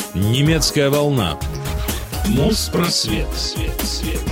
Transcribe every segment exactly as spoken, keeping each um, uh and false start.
Немецкая волна. Моспросвет. Свет, свет.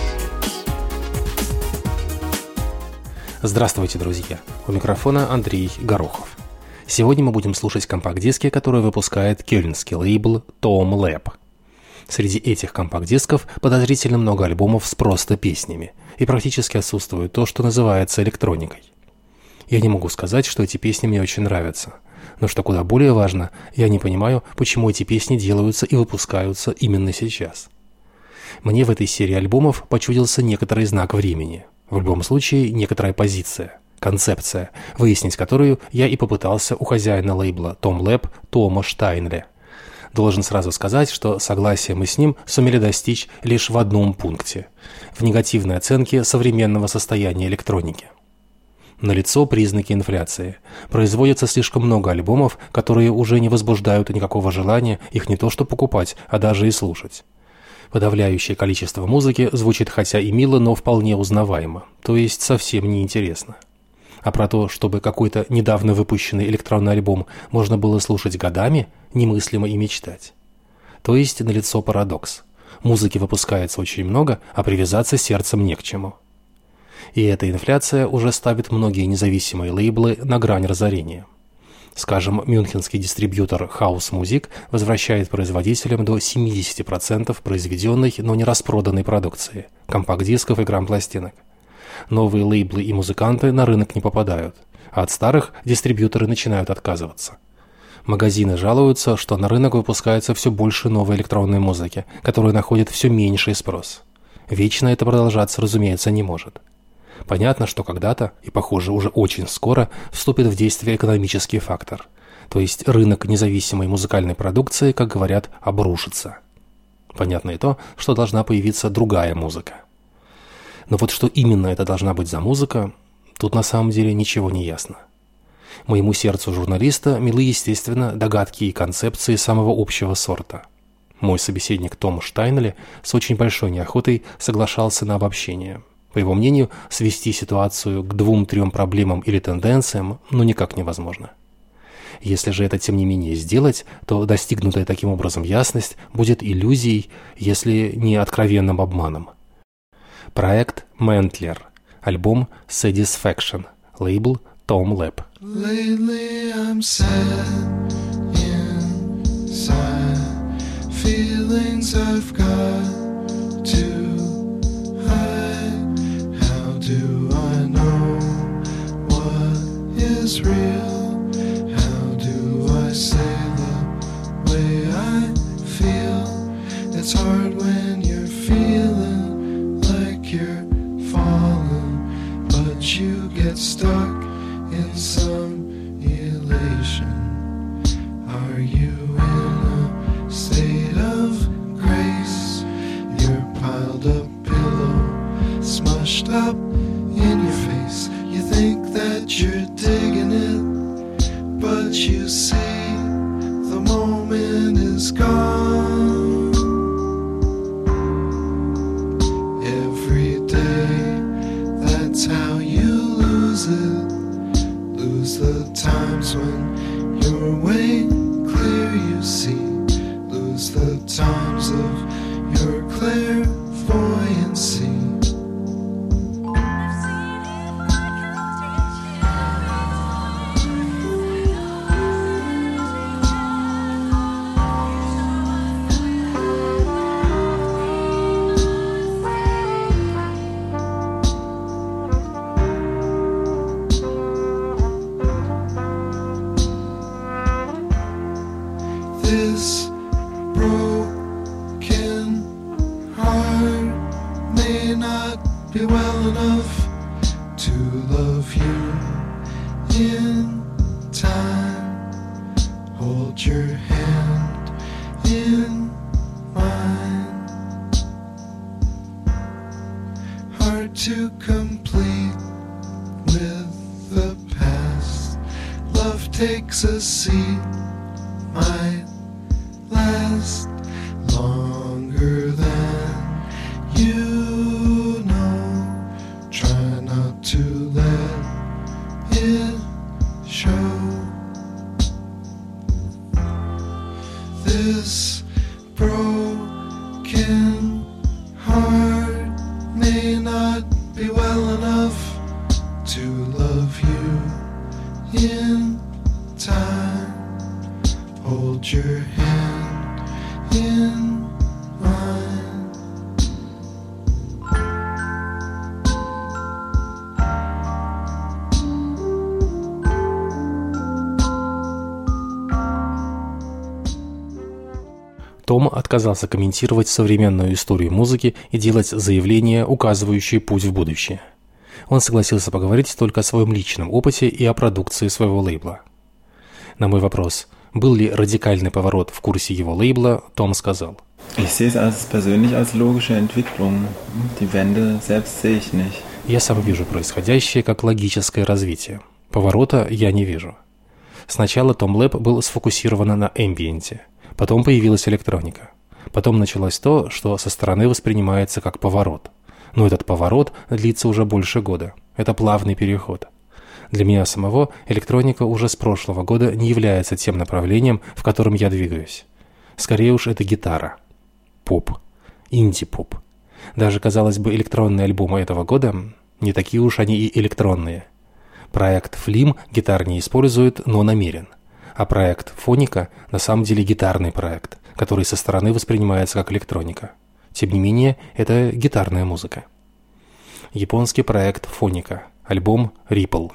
Здравствуйте, друзья! У микрофона Андрей Горохов. Сегодня мы будем слушать компакт-диски, которые выпускает кёльнский лейбл Tom Lab. Среди этих компакт-дисков подозрительно много альбомов с просто песнями, и практически отсутствует то, что называется электроникой. Я не могу сказать, что эти песни мне очень нравятся, но что куда более важно, я не понимаю, почему эти песни делаются и выпускаются именно сейчас. Мне в этой серии альбомов почудился некоторый знак времени, в любом случае некоторая позиция, концепция, выяснить которую я и попытался у хозяина лейбла Tom Lab Тома Штайнле. Должен сразу сказать, что согласия мы с ним сумели достичь лишь в одном пункте – в негативной оценке современного состояния электроники. Налицо признаки инфляции. Производится слишком много альбомов, которые уже не возбуждают никакого желания их не то что покупать, а даже и слушать. Подавляющее количество музыки звучит хотя и мило, но вполне узнаваемо, то есть совсем неинтересно. А про то, чтобы какой-то недавно выпущенный электронный альбом можно было слушать годами, немыслимо и мечтать. То есть налицо парадокс. Музыки выпускается очень много, а привязаться сердцем не к чему. И эта инфляция уже ставит многие независимые лейблы на грань разорения. Скажем, мюнхенский дистрибьютор House Music возвращает производителям до семьдесят процентов произведенной, но не распроданной продукции, компакт-дисков и грамм-пластинок. Новые лейблы и музыканты на рынок не попадают, а от старых дистрибьюторы начинают отказываться. Магазины жалуются, что на рынок выпускается все больше новой электронной музыки, которая находит все меньший спрос. Вечно это продолжаться, разумеется, не может. Понятно, что когда-то, и похоже уже очень скоро, вступит в действие экономический фактор, то есть рынок независимой музыкальной продукции, как говорят, обрушится. Понятно и то, что должна появиться другая музыка. Но вот что именно это должна быть за музыка, тут на самом деле ничего не ясно. Моему сердцу журналиста милы, естественно, догадки и концепции самого общего сорта. Мой собеседник Том Штайнле с очень большой неохотой соглашался на обобщение. По его мнению, свести ситуацию к двум-трем проблемам или тенденциям ну никак невозможно. Если же это тем не менее сделать, то достигнутая таким образом ясность будет иллюзией, если не откровенным обманом. Проект Ментler, альбом Satisfaction, лейбл Tom Lab. Lately I'm sad inside, feelings I've got to do I know what is real? How do I say the way I feel? It's hard when you're feeling like you're falling, but you get stuck in some elation. Are you in a state of grace? You're piled up pillow, smushed up in your face. You think that you're digging it, but you see the moment is gone. Every day, that's how you lose it. Lose the times when you're way clear, you see. Lose the times of your clairvoyancy. This broken heart may not be well enough to love you in time. Hold your hand in mine. Hard to complete with the past. Love takes a seat. Might last longer than you know. Try not to let it show. This broken heart may not be well enough to love you in time. Hold your hand in mine. Том отказался комментировать современную историю музыки и делать заявления, указывающие путь в будущее. Он согласился поговорить только о своем личном опыте и о продукции своего лейбла. На мой вопрос, был ли радикальный поворот в курсе его лейбла, Том сказал: «Я сам вижу происходящее как логическое развитие. Поворота я не вижу. Сначала Tom Lab был сфокусирован на эмбиенте. Потом появилась электроника. Потом началось то, что со стороны воспринимается как поворот. Но этот поворот длится уже больше года. Это плавный переход. Для меня самого электроника уже с прошлого года не является тем направлением, в котором я двигаюсь. Скорее уж это гитара. Поп. Инди-поп. Даже, казалось бы, электронные альбомы этого года не такие уж они и электронные. Проект Флим гитар не использует, но намерен. А проект Фоника на самом деле гитарный проект, который со стороны воспринимается как электроника. Тем не менее, это гитарная музыка. Японский проект Фоника. Альбом Ripple.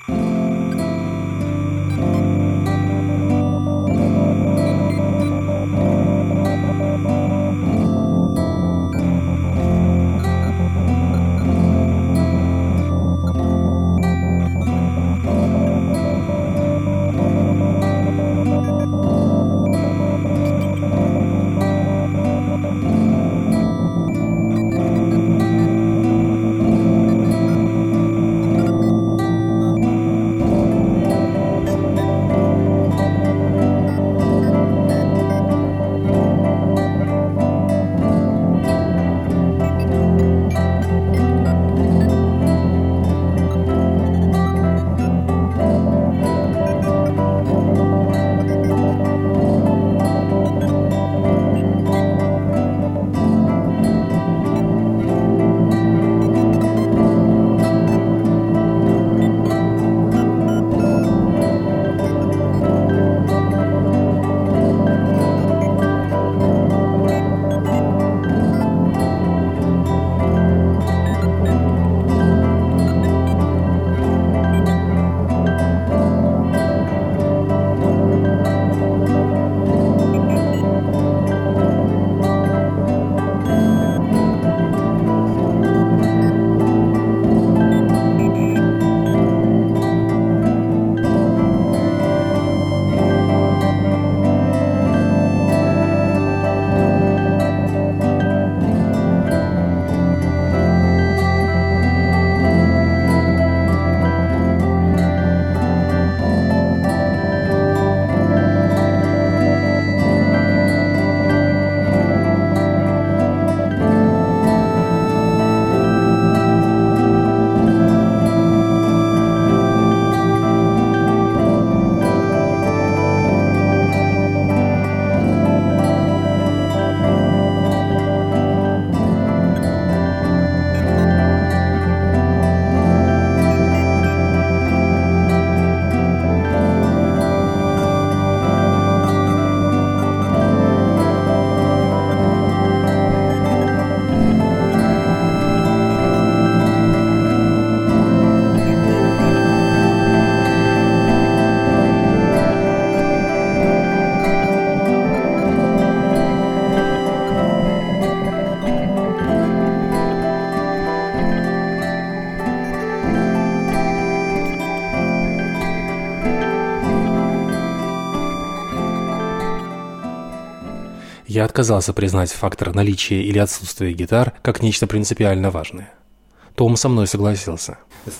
Я отказался признать фактор наличия или отсутствия гитар как нечто принципиально важное. Том со мной согласился.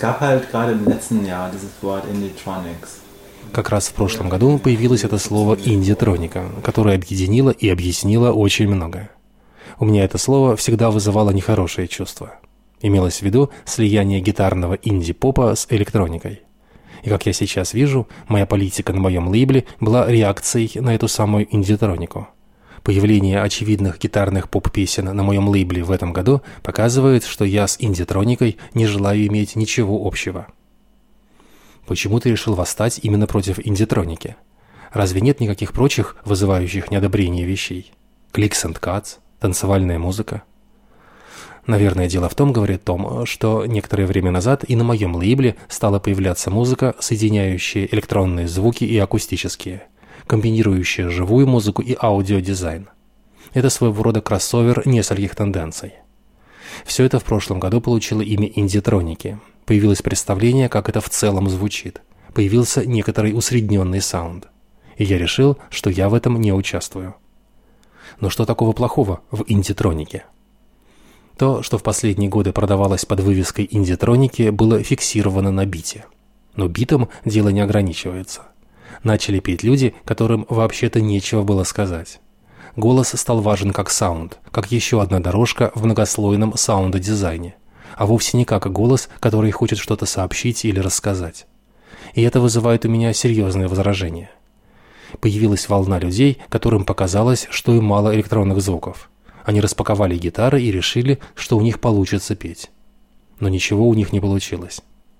Как раз в прошлом году появилось это слово «индитроника», которое объединило и объяснило очень многое. У меня это слово всегда вызывало нехорошие чувства. Имелось в виду слияние гитарного инди-попа с электроникой. И как я сейчас вижу, моя политика на моем лейбле была реакцией на эту самую индитронику. Появление очевидных гитарных поп-песен на моем лейбле в этом году показывает, что я с инди-троникой не желаю иметь ничего общего. Почему ты решил восстать именно против инди-троники? Разве нет никаких прочих, вызывающих неодобрение вещей? Clicks and cuts, танцевальная музыка? Наверное, дело в том, говорит Том, что некоторое время назад и на моем лейбле стала появляться музыка, соединяющая электронные звуки и акустические, комбинирующая живую музыку и аудиодизайн. Это своего рода кроссовер нескольких тенденций. Все это в прошлом году получило имя инди-троники. Появилось представление, как это в целом звучит. Появился некоторый усредненный саунд. И я решил, что я в этом не участвую. Но что такого плохого в инди-тронике? То, что в последние годы продавалось под вывеской инди-троники, было фиксировано на бите. Но битом дело не ограничивается. Начали петь люди, которым вообще-то нечего было сказать. Голос стал важен как саунд, как еще одна дорожка в многослойном саунд-дизайне, а вовсе не как голос, который хочет что-то сообщить или рассказать. И это вызывает у меня серьезные возражения. Появилась волна людей, которым показалось, что им мало электронных звуков. Они распаковали гитары и решили, что у них получится петь. Но ничего у них не получилось.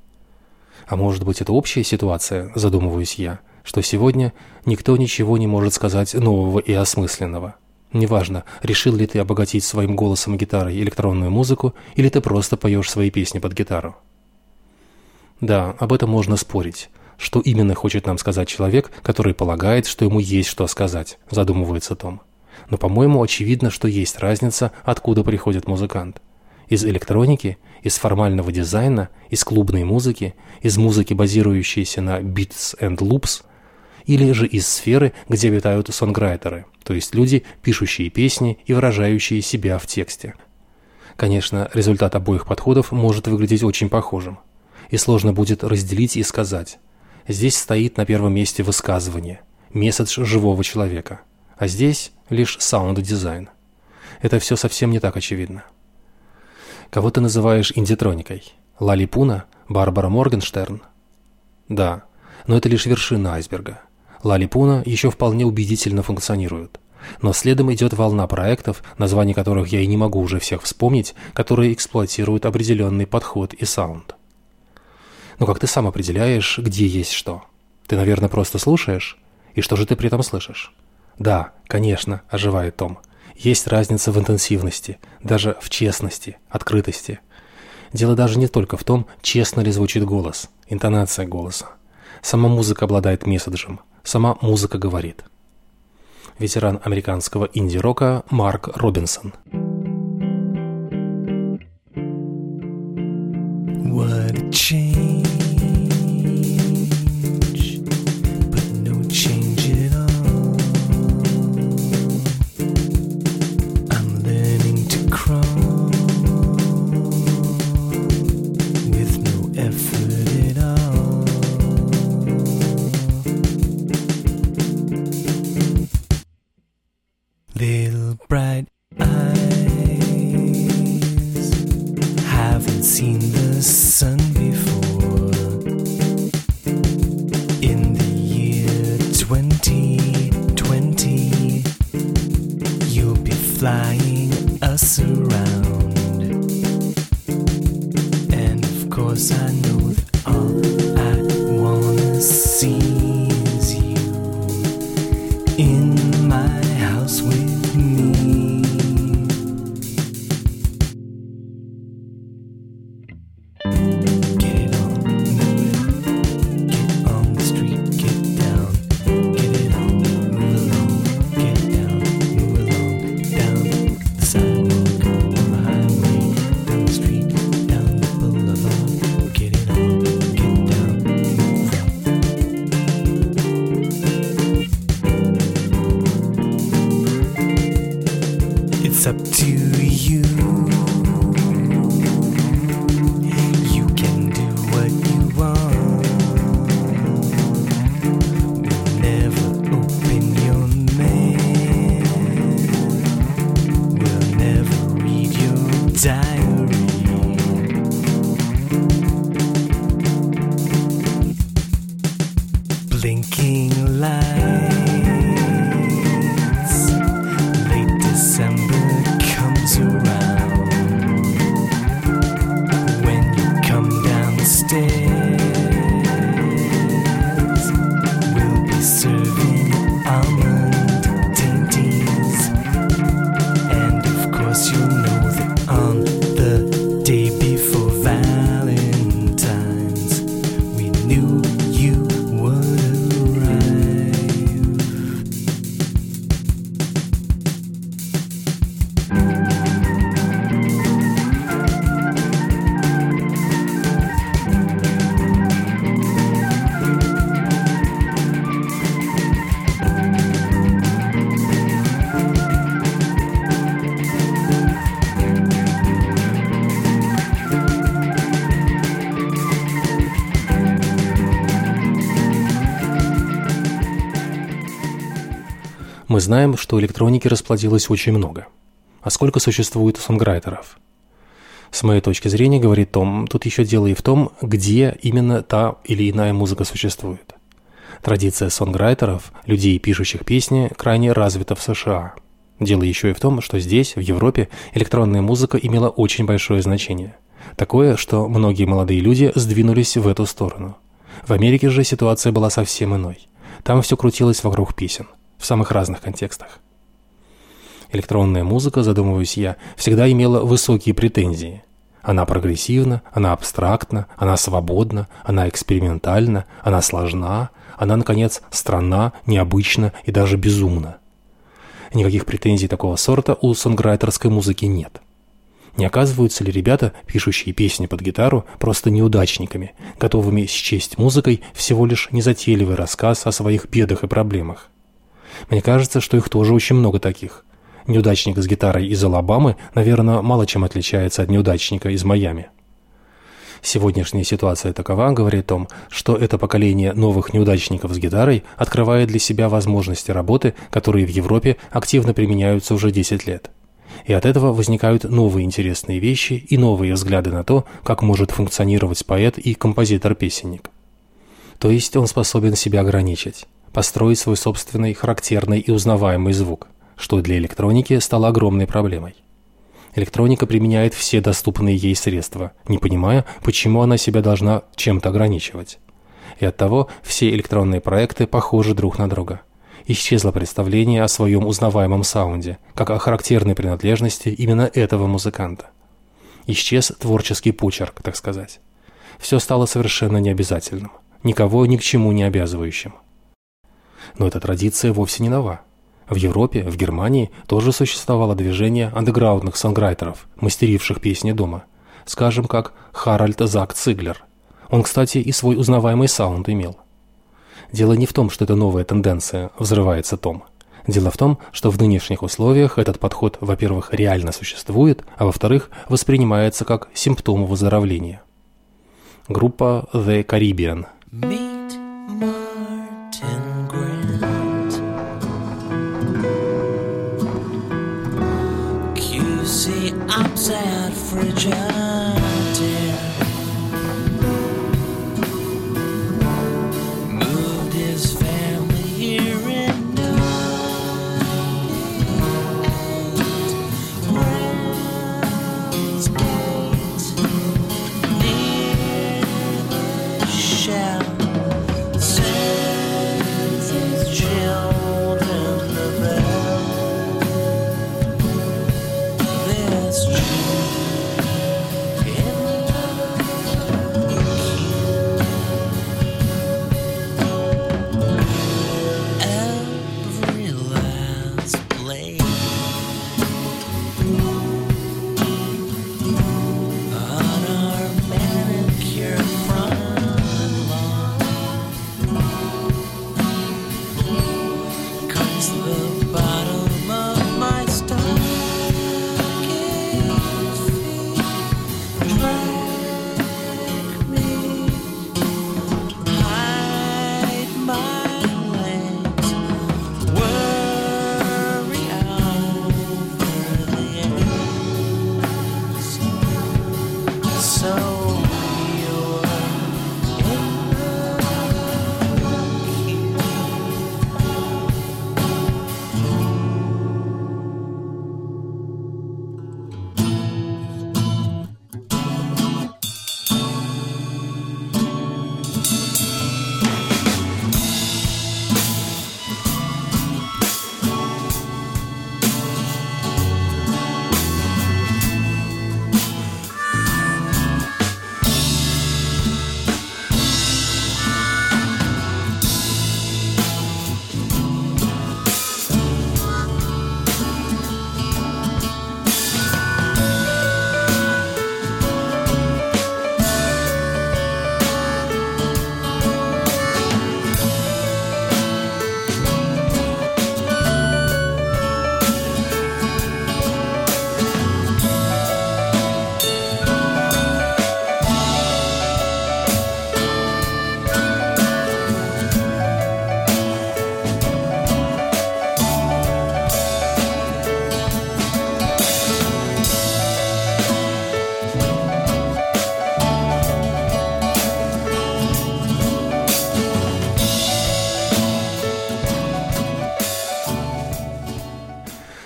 А может быть, это общая ситуация, задумываюсь я, что сегодня никто ничего не может сказать нового и осмысленного. Неважно, решил ли ты обогатить своим голосом и гитарой электронную музыку, или ты просто поешь свои песни под гитару. Да, об этом можно спорить. Что именно хочет нам сказать человек, который полагает, что ему есть что сказать, задумывается Том. Но, по-моему, очевидно, что есть разница, откуда приходит музыкант. Из электроники, из формального дизайна, из клубной музыки, из музыки, базирующейся на beats and loops, или же из сферы, где обитают сонграйтеры, то есть люди, пишущие песни и выражающие себя в тексте. Конечно, результат обоих подходов может выглядеть очень похожим. И сложно будет разделить и сказать. Здесь стоит на первом месте высказывание, месседж живого человека. А здесь лишь саунд-дизайн. Это все совсем не так очевидно. Кого ты называешь инди-троникой? Лали Пуна? Барбара Моргенштерн? Да, но это лишь вершина айсберга. Лали Пуна еще вполне убедительно функционирует. Но следом идет волна проектов, названий которых я и не могу уже всех вспомнить, которые эксплуатируют определенный подход и саунд. Но как ты сам определяешь, где есть что? Ты, наверное, просто слушаешь? И что же ты при этом слышишь? Да, конечно, оживает Том. Есть разница в интенсивности, даже в честности, открытости. Дело даже не только в том, честно ли звучит голос, интонация голоса. Сама музыка обладает месседжем, сама музыка говорит. Ветеран американского инди-рока Марк Робинсон. What a change, but no change at all. I'm learning to crawl with no effort at all. Little bright eyes haven't seen the sun before. In the year twenty twenty, you'll be flying us around. And of course I know that all I wanna see is you in my house with me. It's up to you. You can do what you want. We'll never open your mail. We'll never read your diary. Blinking lights Мы знаем, что электроники расплодилось очень много. А сколько существует сонграйтеров? С моей точки зрения, говорит Том, тут еще дело и в том, где именно та или иная музыка существует. Традиция сонграйтеров, людей, пишущих песни, крайне развита в США. Дело еще и в том, что здесь, в Европе, электронная музыка имела очень большое значение. Такое, что многие молодые люди сдвинулись в эту сторону. В Америке же ситуация была совсем иной. Там все крутилось вокруг песен, в самых разных контекстах. Электронная музыка, задумываюсь я, всегда имела высокие претензии. Она прогрессивна, она абстрактна, она свободна, она экспериментальна, она сложна, она, наконец, странна, необычна и даже безумна. Никаких претензий такого сорта у сонграйтерской музыки нет. Не оказываются ли ребята, пишущие песни под гитару, просто неудачниками, готовыми счесть музыкой всего лишь незатейливый рассказ о своих бедах и проблемах? Мне кажется, что их тоже очень много таких. Неудачник с гитарой из Алабамы, наверное, мало чем отличается от неудачника из Майами. Сегодняшняя ситуация такова, говорит Том, что это поколение новых неудачников с гитарой открывает для себя возможности работы, которые в Европе активно применяются уже десять лет. И от этого возникают новые интересные вещи и новые взгляды на то, как может функционировать поэт и композитор-песенник. То есть он способен себя ограничить, построить свой собственный характерный и узнаваемый звук, что для электроники стало огромной проблемой. Электроника применяет все доступные ей средства, не понимая, почему она себя должна чем-то ограничивать. И оттого все электронные проекты похожи друг на друга. Исчезло представление о своем узнаваемом саунде, как о характерной принадлежности именно этого музыканта. Исчез творческий почерк, так сказать. Все стало совершенно необязательным, никого ни к чему не обязывающим. Но эта традиция вовсе не нова. В Европе, в Германии тоже существовало движение андеграундных сонграйтеров, мастеривших песни дома. Скажем, как Харальд Зак Циглер. Он, кстати, и свой узнаваемый саунд имел. Дело не в том, что это новая тенденция, взрывается Том. Дело в том, что в нынешних условиях этот подход, во-первых, реально существует, а во-вторых, воспринимается как симптом выздоровления. Группа The Caribbean. Meet Martin Grant, Q C outside fragility, moved his family here in New Gate, near the shell. Sends his children the bell. This June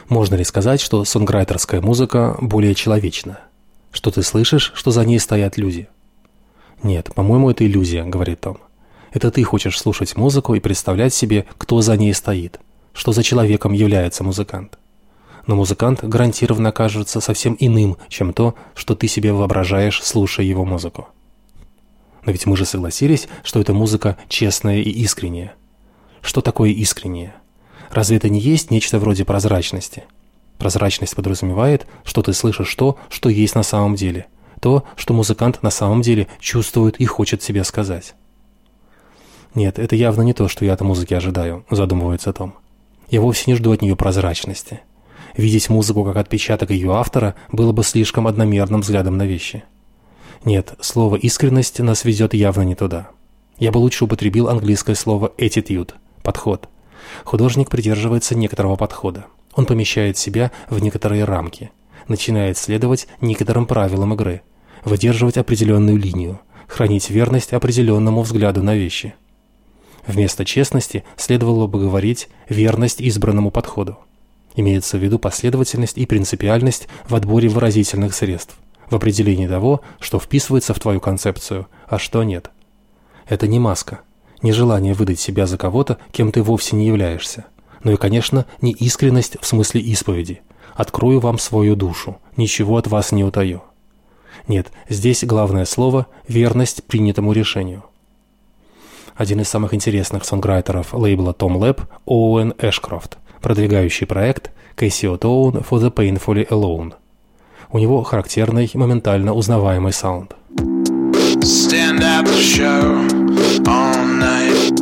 Можно ли сказать, что сонграйтерская музыка более человечна? Что ты слышишь, что за ней стоят люди? Нет, по-моему, это иллюзия, говорит Том. Это ты хочешь слушать музыку и представлять себе, кто за ней стоит, что за человеком является музыкант. Но музыкант гарантированно окажется совсем иным, чем то, что ты себе воображаешь, слушая его музыку. Но ведь мы же согласились, что эта музыка честная и искренняя. Что такое искреннее? Разве это не есть нечто вроде прозрачности? Прозрачность подразумевает, что ты слышишь то, что есть на самом деле, то, что музыкант на самом деле чувствует и хочет себе сказать. Нет, это явно не то, что я от музыки ожидаю, задумывается Том. Я вовсе не жду от нее прозрачности. Видеть музыку как отпечаток ее автора было бы слишком одномерным взглядом на вещи. Нет, слово «искренность» нас ведет явно не туда. Я бы лучше употребил английское слово «attitude» – подход. Художник придерживается некоторого подхода. Он помещает себя в некоторые рамки, начинает следовать некоторым правилам игры, выдерживать определенную линию, хранить верность определенному взгляду на вещи. Вместо честности следовало бы говорить «верность избранному подходу». Имеется в виду последовательность и принципиальность в отборе выразительных средств, в определении того, что вписывается в твою концепцию, а что нет. Это не маска, не желание выдать себя за кого-то, кем ты вовсе не являешься, но и, конечно, не искренность в смысле исповеди. Открою вам свою душу, ничего от вас не утаю. Нет, здесь главное слово – верность принятому решению. Один из самых интересных сонграйтеров лейбла Tom Lab – Оуэн Эшкрофт, продвигающий проект Casio Tone for the Painfully Alone. У него характерный, моментально узнаваемый саунд. Stand at the show all night.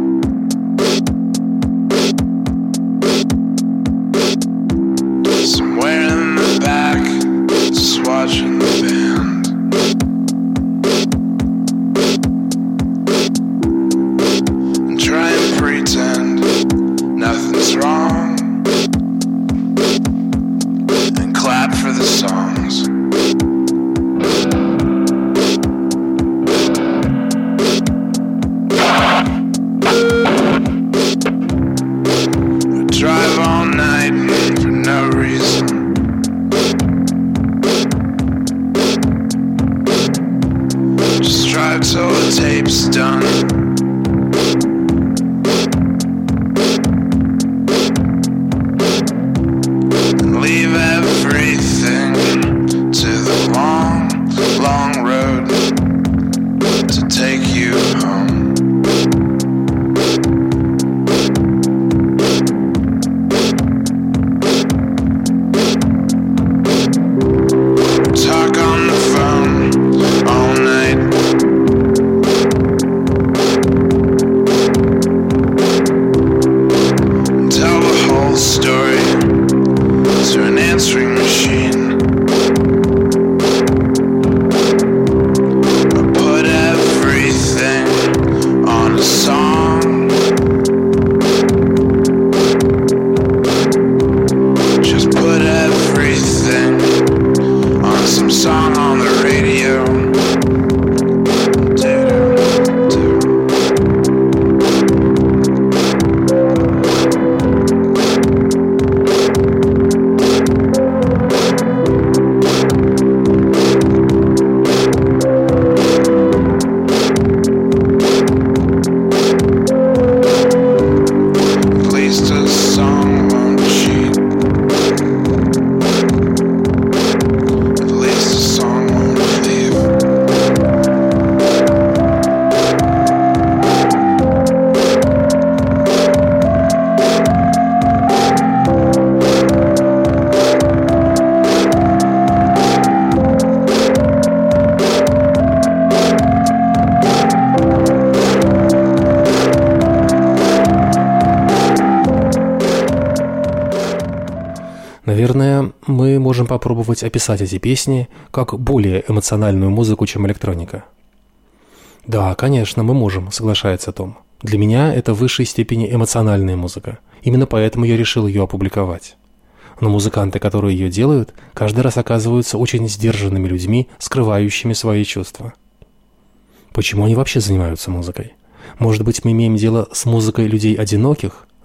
Somewhere in the back, just watching the band. And try and pretend nothing's wrong. And clap for the songs. Drive all night for no reason. Just drive till the tape's done. And leave everything to the long, long road to take you home. Talk on the phone all night. And tell the whole story to an answering machine. Or put everything on a song. Just put everything on some song on the radio. Do, do. At least a song won't cheat. At least the song won't leave. Наверное, мы можем попробовать описать эти песни как более эмоциональную музыку, чем электроника. Да, конечно, мы можем, соглашается Том. Для меня это в высшей степени эмоциональная музыка. Именно поэтому я решил ее опубликовать. Но музыканты, которые ее делают, каждый раз оказываются очень сдержанными людьми, скрывающими свои чувства. Почему они вообще занимаются музыкой? Может быть, мы имеем дело с музыкой людей одиноких,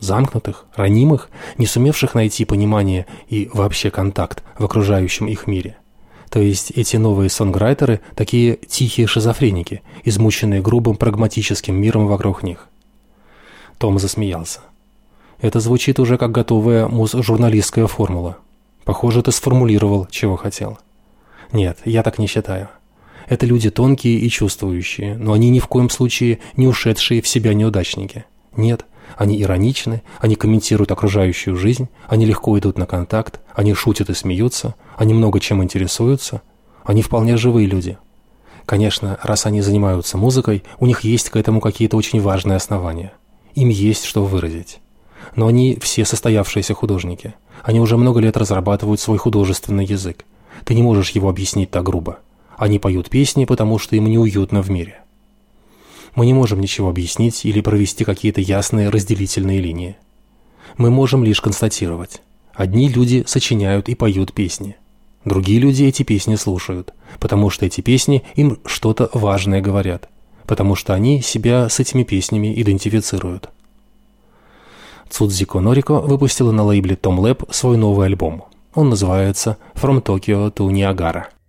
замкнутых, ранимых, не сумевших найти понимание и вообще контакт в окружающем их мире. То есть эти новые сонграйтеры – такие тихие шизофреники, измученные грубым прагматическим миром вокруг них. Том засмеялся. Это звучит уже как готовая муз-журналистская формула. Похоже, ты сформулировал, чего хотел. Нет, я так не считаю. Это люди тонкие и чувствующие, но они ни в коем случае не ушедшие в себя неудачники. Нет, они ироничны, они комментируют окружающую жизнь, они легко идут на контакт, они шутят и смеются, они много чем интересуются, они вполне живые люди. Конечно, раз они занимаются музыкой, у них есть к этому какие-то очень важные основания. Им есть что выразить. Но они все состоявшиеся художники. Они уже много лет разрабатывают свой художественный язык. Ты не можешь его объяснить так грубо. Они поют песни, потому что им неуютно в мире. Мы не можем ничего объяснить или провести какие-то ясные разделительные линии. Мы можем лишь констатировать. Одни люди сочиняют и поют песни. Другие люди эти песни слушают, потому что эти песни им что-то важное говорят, потому что они себя с этими песнями идентифицируют. Цудзико Норико выпустила на лейбле Tom Lab свой новый альбом. Он называется «From Tokyo to Niagara».